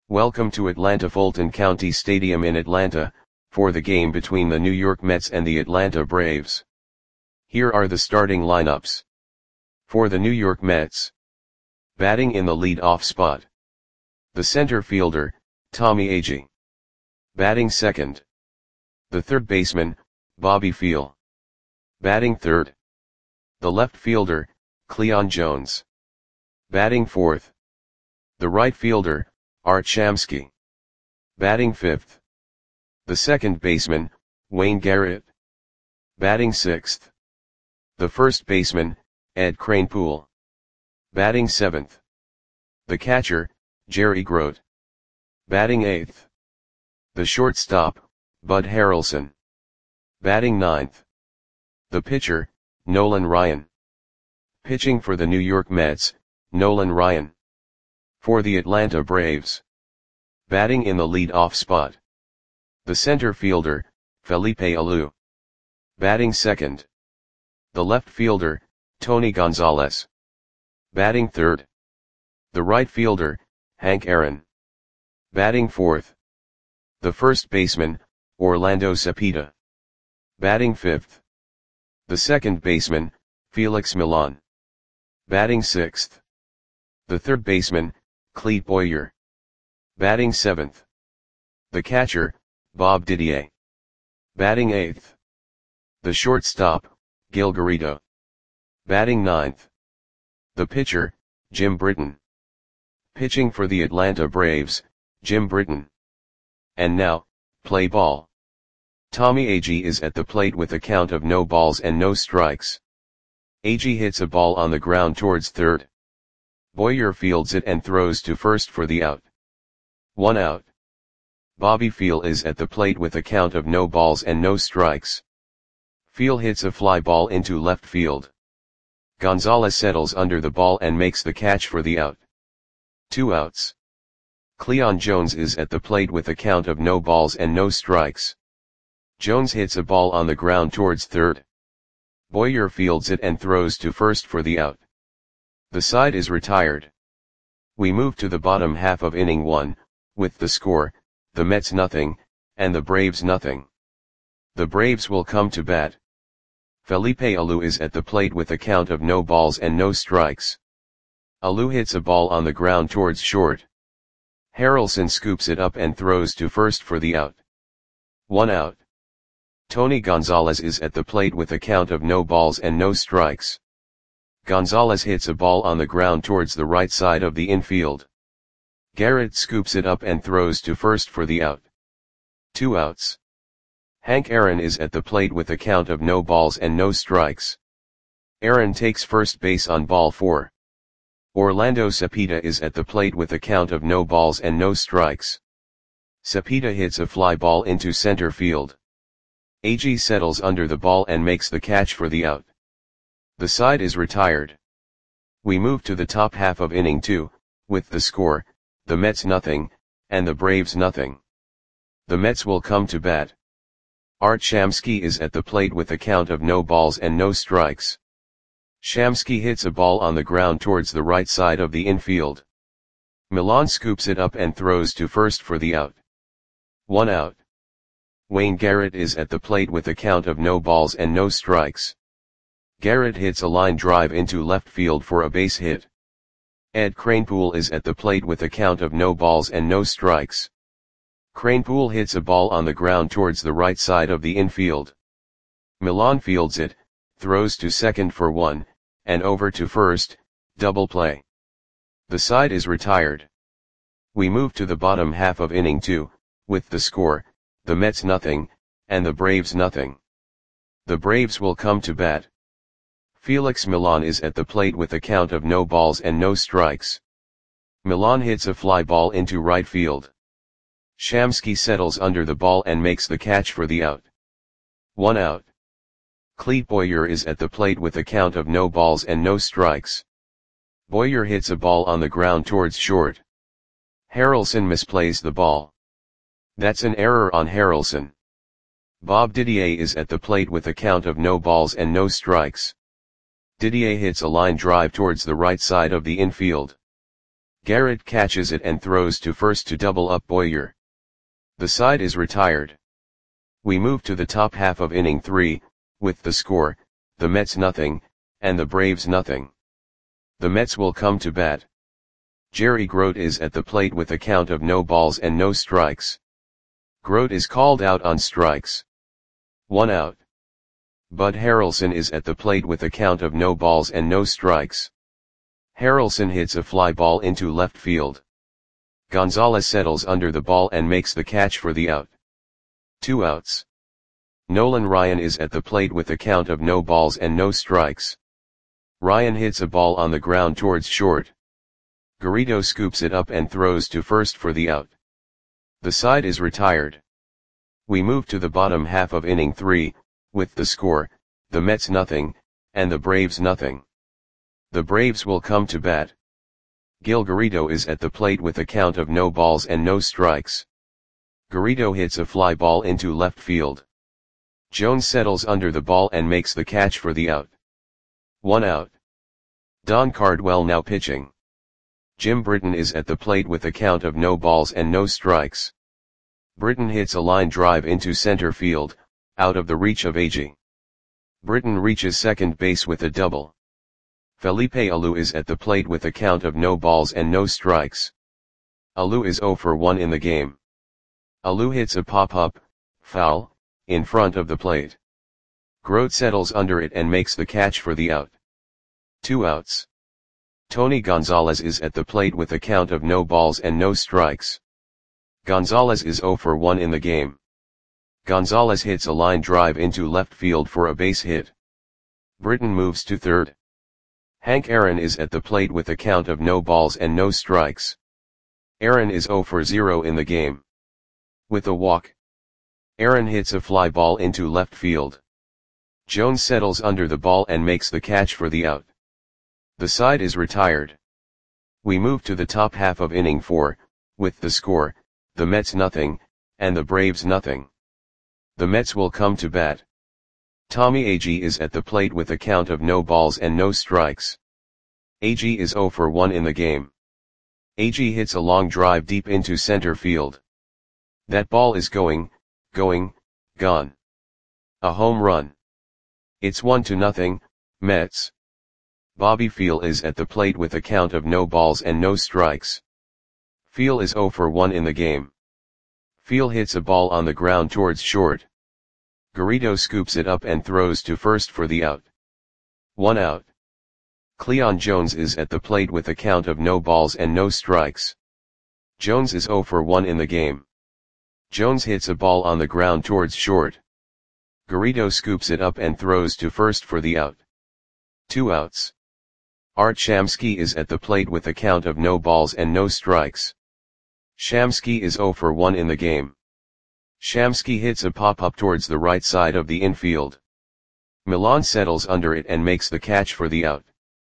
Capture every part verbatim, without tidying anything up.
Welcome to Atlanta Fulton County Stadium in Atlanta, for the game between the New York Mets and the Atlanta Braves. Here are the starting lineups. For the New York Mets. Batting in the lead-off spot. The center fielder, Tommy Agee. Batting second. The third baseman, Bobby Feal. Batting third. The left fielder, Cleon Jones. Batting fourth. The right fielder, Art Shamsky. Batting fifth. The second baseman, Wayne Garrett. Batting sixth. The first baseman, Ed Kranepool. Batting seventh. The catcher, Jerry Grote. Batting eighth. The shortstop, Bud Harrelson. Batting ninth. The pitcher, Nolan Ryan. Pitching for the New York Mets, Nolan Ryan. For the Atlanta Braves. Batting in the lead-off spot. The center fielder, Felipe Alou. Batting second. The left fielder, Tony Gonzalez. Batting third. The right fielder, Hank Aaron. Batting fourth. The first baseman, Orlando Cepeda. Batting fifth. The second baseman, Felix Millan. Batting sixth. The third baseman, Clete Boyer. Batting seventh. The catcher, Bob Didier. Batting eighth. The shortstop, Gil Garrido. Batting ninth. The pitcher, Jim Britton. Pitching for the Atlanta Braves, Jim Britton. And now, play ball. Tommy Agee is at the plate with a count of no balls and no strikes. Agee hits a ball on the ground towards third. Boyer fields it and throws to first for the out. One out. Bobby Feal is at the plate with a count of no balls and no strikes. Feal hits a fly ball into left field. Gonzalez settles under the ball and makes the catch for the out. Two outs. Cleon Jones is at the plate with a count of no balls and no strikes. Jones hits a ball on the ground towards third. Boyer fields it and throws to first for the out. The side is retired. We move to the bottom half of inning one, with the score, the Mets nothing, and the Braves nothing. The Braves will come to bat. Felipe Alou is at the plate with a count of no balls and no strikes. Alou hits a ball on the ground towards short. Harrelson scoops it up and throws to first for the out. One out. Tony Gonzalez is at the plate with a count of no balls and no strikes. Gonzalez hits a ball on the ground towards the right side of the infield. Garrett scoops it up and throws to first for the out. Two outs. Hank Aaron is at the plate with a count of no balls and no strikes. Aaron takes first base on ball four. Orlando Cepeda is at the plate with a count of no balls and no strikes. Cepeda hits a fly ball into center field. Agee settles under the ball and makes the catch for the out. The side is retired. We move to the top half of inning two, with the score, the Mets nothing, and the Braves nothing. The Mets will come to bat. Art Shamsky is at the plate with a count of no balls and no strikes. Shamsky hits a ball on the ground towards the right side of the infield. Millan scoops it up and throws to first for the out. One out. Wayne Garrett is at the plate with a count of no balls and no strikes. Garrett hits a line drive into left field for a base hit. Ed Kranepool is at the plate with a count of no balls and no strikes. Kranepool hits a ball on the ground towards the right side of the infield. Millan fields it, throws to second for one, and over to first, double play. The side is retired. We move to the bottom half of inning two, with the score, the Mets nothing, and the Braves nothing. The Braves will come to bat. Felix Millan is at the plate with a count of no balls and no strikes. Millan hits a fly ball into right field. Shamsky settles under the ball and makes the catch for the out. One out. Clete Boyer is at the plate with a count of no balls and no strikes. Boyer hits a ball on the ground towards short. Harrelson misplays the ball. That's an error on Harrelson. Bob Didier is at the plate with a count of no balls and no strikes. Didier hits a line drive towards the right side of the infield. Garrett catches it and throws to first to double up Boyer. The side is retired. We move to the top half of inning three, with the score, the Mets nothing, and the Braves nothing. The Mets will come to bat. Jerry Grote is at the plate with a count of no balls and no strikes. Grote is called out on strikes. One out. Bud Harrelson is at the plate with a count of no balls and no strikes. Harrelson hits a fly ball into left field. Gonzalez settles under the ball and makes the catch for the out. Two outs. Nolan Ryan is at the plate with a count of no balls and no strikes. Ryan hits a ball on the ground towards short. Garrido scoops it up and throws to first for the out. The side is retired. We move to the bottom half of inning three, with the score, the Mets nothing, and the Braves nothing. The Braves will come to bat. Gil Garrido is at the plate with a count of no balls and no strikes. Garrido hits a fly ball into left field. Jones settles under the ball and makes the catch for the out. One out. Don Cardwell now pitching. Jim Britton is at the plate with a count of no balls and no strikes. Britton hits a line drive into center field, out of the reach of A G. Britton reaches second base with a double. Felipe Alou is at the plate with a count of no balls and no strikes. Alou is oh for one in the game. Alou hits a pop-up, foul, in front of the plate. Grote settles under it and makes the catch for the out. Two outs. Tony Gonzalez is at the plate with a count of no balls and no strikes. Gonzalez is oh for one in the game. Gonzalez hits a line drive into left field for a base hit. Britton moves to third. Hank Aaron is at the plate with a count of no balls and no strikes. Aaron is oh for zero in the game. With a walk, Aaron hits a fly ball into left field. Jones settles under the ball and makes the catch for the out. The side is retired. We move to the top half of inning four, with the score, the Mets nothing, and the Braves nothing. The Mets will come to bat. Tommy Agee is at the plate with a count of no balls and no strikes. Agee is oh for one in the game. Agee hits a long drive deep into center field. That ball is going, going, gone. A home run. It's one to nothing, Mets. Bobby Feal is at the plate with a count of no balls and no strikes. Feal is oh for one in the game. Feal hits a ball on the ground towards short. Garrido scoops it up and throws to first for the out. One out. Cleon Jones is at the plate with a count of no balls and no strikes. Jones is oh for one in the game. Jones hits a ball on the ground towards short. Garrido scoops it up and throws to first for the out. Two outs. Art Shamsky is at the plate with a count of no balls and no strikes. Shamsky is oh for one in the game. Shamsky hits a pop-up towards the right side of the infield. Milan settles under it and makes the catch for the out.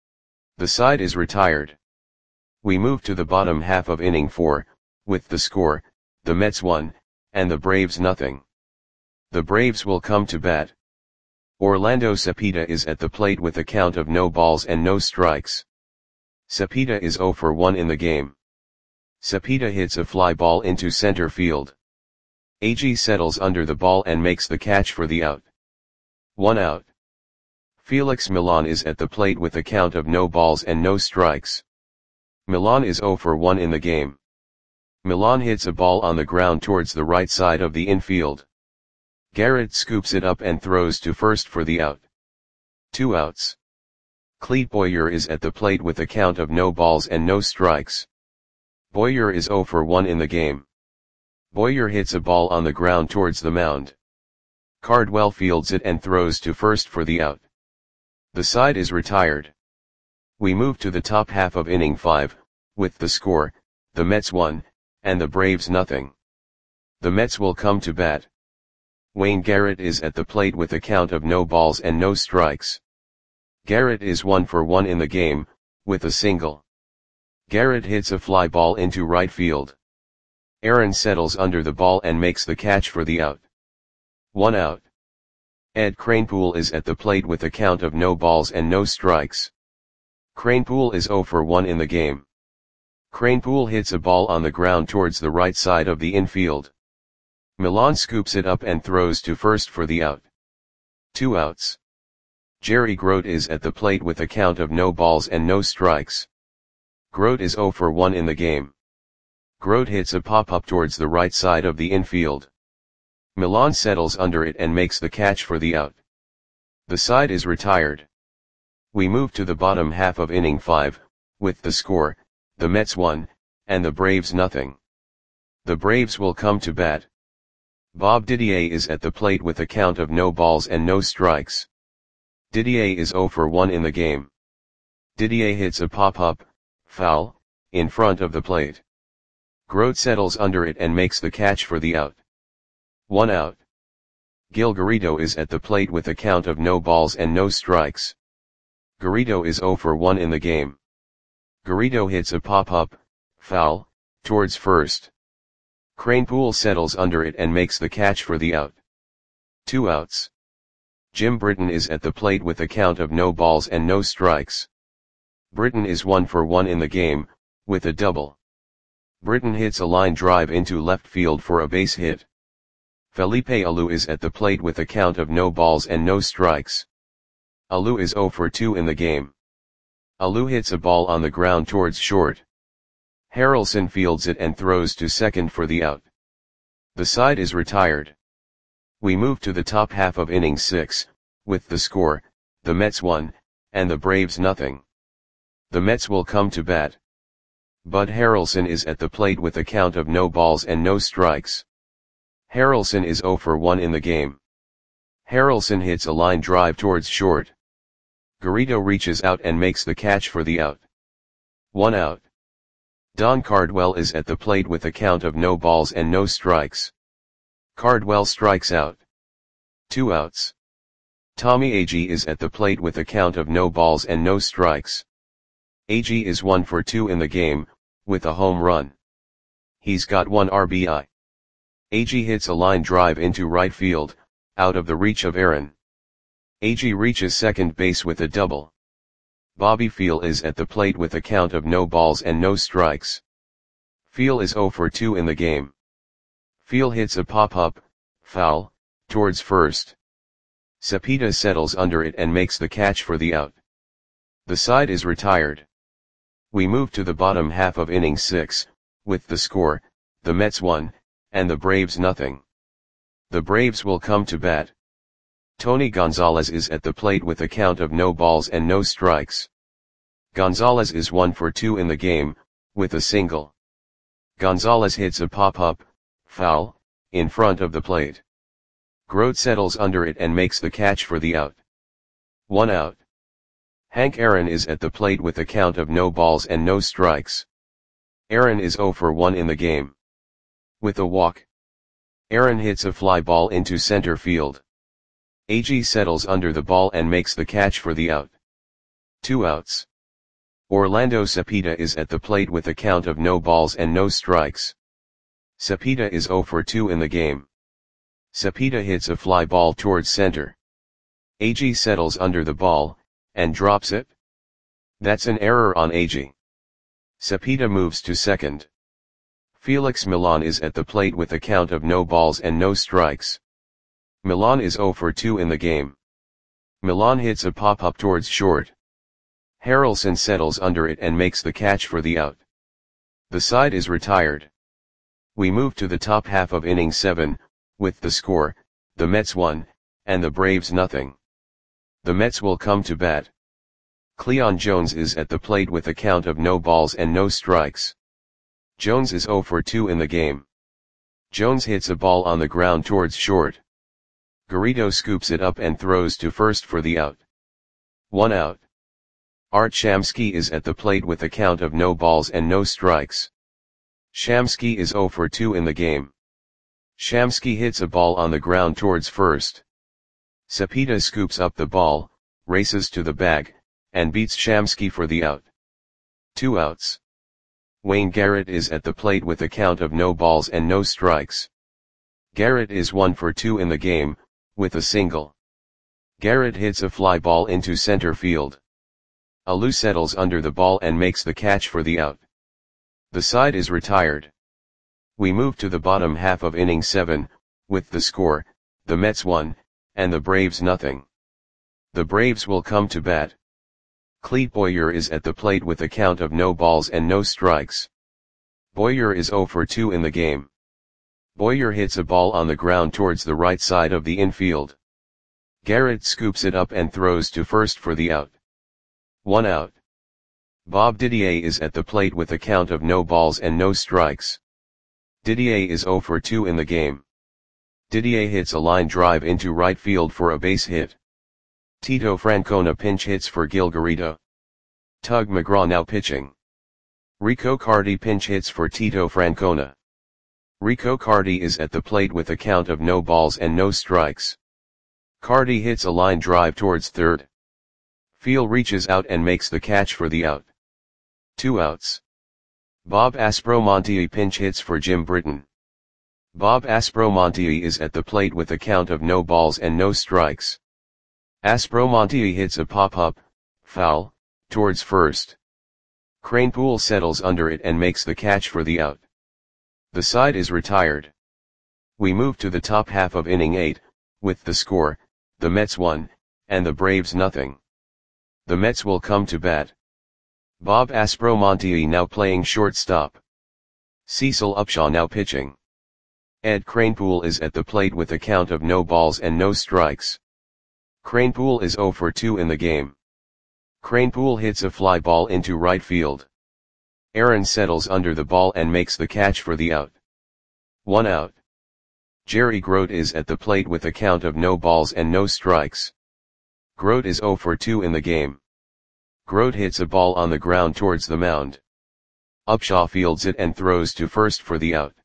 The side is retired. We move to the bottom half of inning four, with the score, the Mets one, and the Braves nothing. The Braves will come to bat. Orlando Cepeda is at the plate with a count of no balls and no strikes. Cepeda is oh for one in the game. Cepeda hits a fly ball into center field. Agee settles under the ball and makes the catch for the out. One out. Felix Milan is at the plate with a count of no balls and no strikes. Milan is oh for one in the game. Milan hits a ball on the ground towards the right side of the infield. Garrett scoops it up and throws to first for the out. Two outs. Clete Boyer is at the plate with a count of no balls and no strikes. Boyer is oh for one in the game. Boyer hits a ball on the ground towards the mound. Cardwell fields it and throws to first for the out. The side is retired. We move to the top half of inning five, with the score, the Mets one, and the Braves nothing. The Mets will come to bat. Wayne Garrett is at the plate with a count of no balls and no strikes. Garrett is one for one in the game, with a single. Garrett hits a fly ball into right field. Aaron settles under the ball and makes the catch for the out. One out. Ed Kranepool is at the plate with a count of no balls and no strikes. Kranepool is oh for one in the game. Kranepool hits a ball on the ground towards the right side of the infield. Milan scoops it up and throws to first for the out. Two outs. Jerry Grote is at the plate with a count of no balls and no strikes. Grote is zero for one in the game. Grote hits a pop-up towards the right side of the infield. Milan settles under it and makes the catch for the out. The side is retired. We move to the bottom half of inning five, with the score, the Mets one, and the Braves nothing. The Braves will come to bat. Bob Didier is at the plate with a count of no balls and no strikes. Didier is zero for one in the game. Didier hits a pop-up, foul, in front of the plate. Grote settles under it and makes the catch for the out. One out. Gil Garrido is at the plate with a count of no balls and no strikes. Garrido is zero for one in the game. Garrido hits a pop-up, foul, towards first. Kranepool settles under it and makes the catch for the out. Two outs. Jim Britton is at the plate with a count of no balls and no strikes. Britton is one for one in the game, with a double. Britton hits a line drive into left field for a base hit. Felipe Alou is at the plate with a count of no balls and no strikes. Alou is zero for two in the game. Alou hits a ball on the ground towards short. Harrelson fields it and throws to second for the out. The side is retired. We move to the top half of inning six, with the score, the Mets one, and the Braves nothing. The Mets will come to bat. Bud Harrelson is at the plate with a count of no balls and no strikes. Harrelson is zero for one in the game. Harrelson hits a line drive towards short. Garrido reaches out and makes the catch for the out. One out. Don Cardwell is at the plate with a count of no balls and no strikes. Cardwell strikes out. Two outs. Tommy Agee is at the plate with a count of no balls and no strikes. Agee is one for two in the game, with a home run. He's got one R B I. Agee hits a line drive into right field, out of the reach of Aaron. Agee reaches second base with a double. Bobby Feal is at the plate with a count of no balls and no strikes. Feal is zero for two in the game. Feal hits a pop-up, foul, towards first. Cepeda settles under it and makes the catch for the out. The side is retired. We move to the bottom half of inning six, with the score, the Mets one, and the Braves nothing. The Braves will come to bat. Tony Gonzalez is at the plate with a count of no balls and no strikes. Gonzalez is one for two in the game, with a single. Gonzalez hits a pop-up, foul, in front of the plate. Grote settles under it and makes the catch for the out. One out. Hank Aaron is at the plate with a count of no balls and no strikes. Aaron is zero for one in the game. With a walk. Aaron hits a fly ball into center field. Agee settles under the ball and makes the catch for the out. Two outs. Orlando Cepeda is at the plate with a count of no balls and no strikes. Cepeda is zero for two in the game. Cepeda hits a fly ball towards center. Agee settles under the ball, and drops it. That's an error on Agee. Cepeda moves to second. Felix Milan is at the plate with a count of no balls and no strikes. Milan is zero for two in the game. Milan hits a pop-up towards short. Harrelson settles under it and makes the catch for the out. The side is retired. We move to the top half of inning seven, with the score, the Mets one, and the Braves nothing. The Mets will come to bat. Cleon Jones is at the plate with a count of no balls and no strikes. Jones is zero for two in the game. Jones hits a ball on the ground towards short. Garrido scoops it up and throws to first for the out. One out. Art Shamsky is at the plate with a count of no balls and no strikes. Shamsky is zero for two in the game. Shamsky hits a ball on the ground towards first. Cepeda scoops up the ball, races to the bag, and beats Shamsky for the out. Two outs. Wayne Garrett is at the plate with a count of no balls and no strikes. Garrett is one for two in the game, with a single. Garrett hits a fly ball into center field. Alou settles under the ball and makes the catch for the out. The side is retired. We move to the bottom half of inning seven, with the score, the Mets one, and the Braves nothing. The Braves will come to bat. Clete Boyer is at the plate with a count of no balls and no strikes. Boyer is oh for two in the game. Boyer hits a ball on the ground towards the right side of the infield. Garrett scoops it up and throws to first for the out. One out. Bob Didier is at the plate with a count of no balls and no strikes. Didier is oh for two in the game. Didier hits a line drive into right field for a base hit. Tito Francona pinch hits for Gil Garrido. Tug McGraw now pitching. Rico Cardi pinch hits for Tito Francona. Rico Cardi is at the plate with a count of no balls and no strikes. Cardi hits a line drive towards third. Field reaches out and makes the catch for the out. Two outs. Bob Aspromonte pinch hits for Jim Britton. Bob Aspromonte is at the plate with a count of no balls and no strikes. Aspromonte hits a pop-up, foul, towards first. Kranepool settles under it and makes the catch for the out. The side is retired. We move to the top half of inning eight, with the score, the Mets one, and the Braves nothing. The Mets will come to bat. Bob Aspromonte now playing shortstop. Cecil Upshaw now pitching. Ed Kranepool is at the plate with a count of no balls and no strikes. Kranepool is oh for two in the game. Kranepool hits a fly ball into right field. Aaron settles under the ball and makes the catch for the out. One out. Jerry Grote is at the plate with a count of no balls and no strikes. Grote is oh for two in the game. Grote hits a ball on the ground towards the mound. Upshaw fields it and throws to first for the out.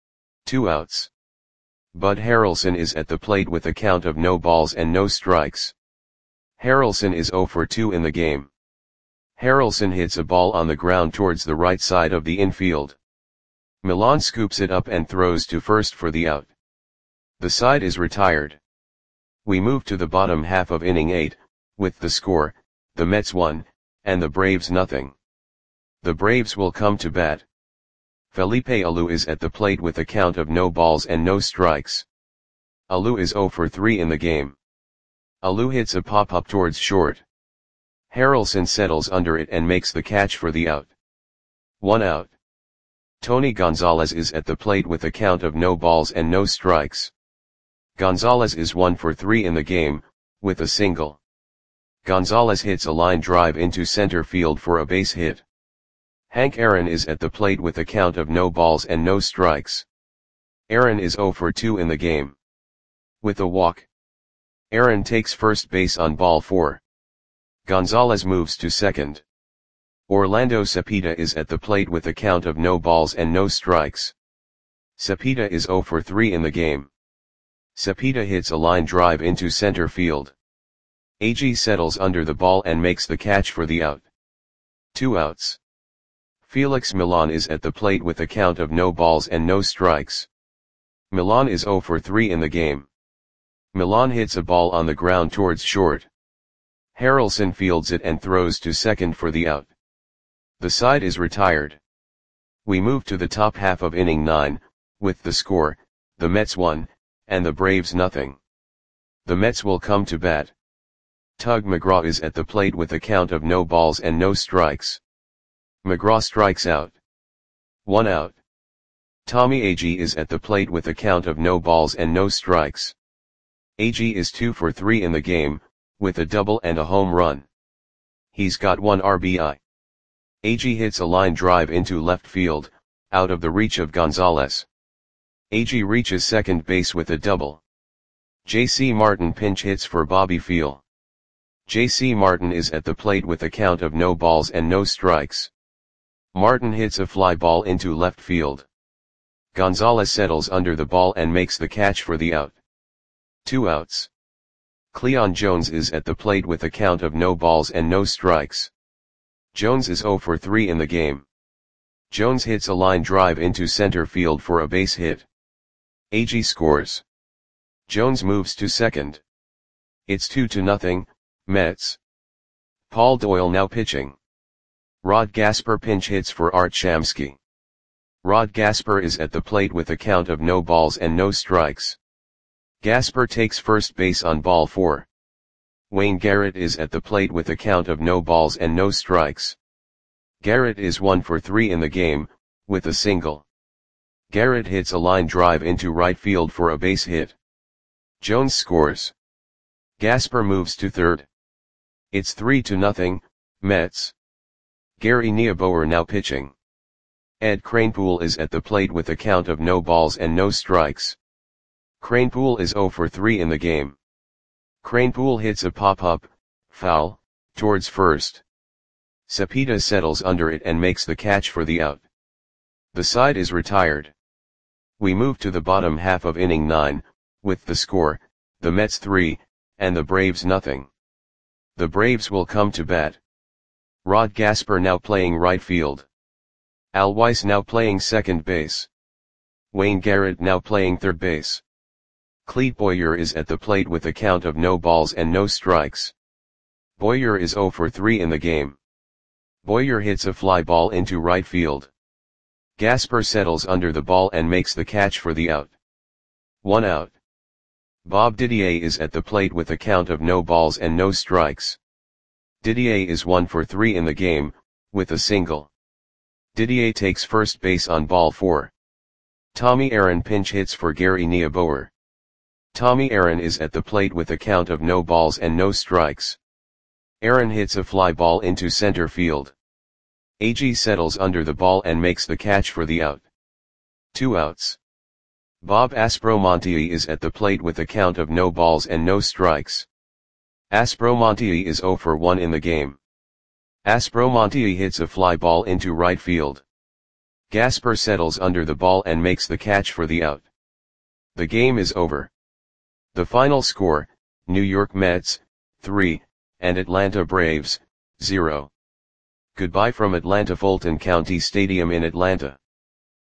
Two outs. Bud Harrelson is at the plate with a count of no balls and no strikes. Harrelson is oh for two in the game. Harrelson hits a ball on the ground towards the right side of the infield. Milan scoops it up and throws to first for the out. The side is retired. We move to the bottom half of inning eight, with the score, the Mets one, and the Braves nothing. The Braves will come to bat. Felipe Alou is at the plate with a count of no balls and no strikes. Alou is oh for three in the game. Alou hits a pop-up towards short. Harrelson settles under it and makes the catch for the out. One out. Tony Gonzalez is at the plate with a count of no balls and no strikes. Gonzalez is one for three in the game, with a single. Gonzalez hits a line drive into center field for a base hit. Hank Aaron is at the plate with a count of no balls and no strikes. Aaron is oh for two in the game. With a walk. Aaron takes first base on ball four. Gonzalez moves to second. Orlando Cepeda is at the plate with a count of no balls and no strikes. Cepeda is oh for three in the game. Cepeda hits a line drive into center field. A G settles under the ball and makes the catch for the out. Two outs. Felix Milan is at the plate with a count of no balls and no strikes. Milan is oh for three in the game. Milan hits a ball on the ground towards short. Harrelson fields it and throws to second for the out. The side is retired. We move to the top half of inning nine, with the score, the Mets one, and the Braves nothing. The Mets will come to bat. Tug McGraw is at the plate with a count of no balls and no strikes. McGraw strikes out. One out. Tommy Agee is at the plate with a count of no balls and no strikes. Agee is two for three in the game, with a double and a home run. He's got one R B I. Agee hits a line drive into left field, out of the reach of Gonzalez. Agee reaches second base with a double. J C Martin pinch hits for Bobby Feal. J C Martin is at the plate with a count of no balls and no strikes. Martin hits a fly ball into left field. Gonzalez settles under the ball and makes the catch for the out. Two outs. Cleon Jones is at the plate with a count of no balls and no strikes. Jones is oh for three in the game. Jones hits a line drive into center field for a base hit. Agee scores. Jones moves to second. It's two to nothing, Mets. Paul Doyle now pitching. Rod Gasper pinch hits for Art Shamsky. Rod Gasper is at the plate with a count of no balls and no strikes. Gasper takes first base on ball four. Wayne Garrett is at the plate with a count of no balls and no strikes. Garrett is one for three in the game, with a single. Garrett hits a line drive into right field for a base hit. Jones scores. Gasper moves to third. It's three to nothing, Mets. Gary Niebuhr now pitching. Ed Kranepool is at the plate with a count of no balls and no strikes. Kranepool is zero for three in the game. Kranepool hits a pop-up, foul, towards first. Cepeda settles under it and makes the catch for the out. The side is retired. We move to the bottom half of inning nine, with the score, the Mets three, and the Braves nothing. The Braves will come to bat. Rod Gasper now playing right field. Al Weiss now playing second base. Wayne Garrett now playing third base. Clete Boyer is at the plate with a count of no balls and no strikes. Boyer is zero for three in the game. Boyer hits a fly ball into right field. Gasper settles under the ball and makes the catch for the out. One out. Bob Didier is at the plate with a count of no balls and no strikes. Didier is one for three in the game, with a single. Didier takes first base on ball four. Tommy Aaron pinch hits for Gary Niebuhr. Tommy Aaron is at the plate with a count of no balls and no strikes. Aaron hits a fly ball into center field. A G settles under the ball and makes the catch for the out. Two outs. Bob Aspromonte is at the plate with a count of no balls and no strikes. Aspromonte is zero for one in the game. Aspromonte hits a fly ball into right field. Gasper settles under the ball and makes the catch for the out. The game is over. The final score, New York Mets, three, and Atlanta Braves, zero. Goodbye from Atlanta Fulton County Stadium in Atlanta.